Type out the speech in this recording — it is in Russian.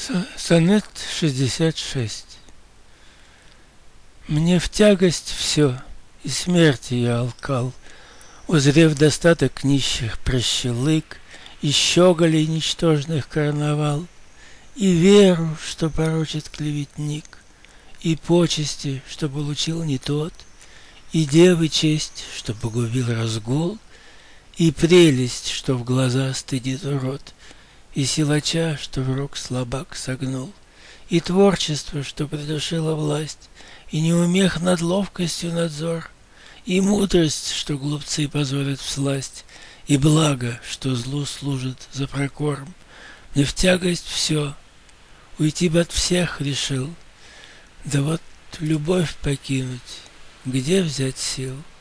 Сонет 66. Мне в тягость все, и смерти я алкал, узрев достаток нищих прощелык, и щеголей ничтожных карнавал, и веру, что порочит клеветник, и почести, что получил не тот, и девы честь, что погубил разгул, и прелесть, что в глаза стыдит урод, и силача, что в рог слабак согнул, и творчество, что придушило власть, и неумех над ловкостью надзор, и мудрость, что глупцы позорят всласть, и благо, что злу служит за прокорм. Мне в тягость все, уйти бы от всех решил, да вот любовь покинуть, где взять сил?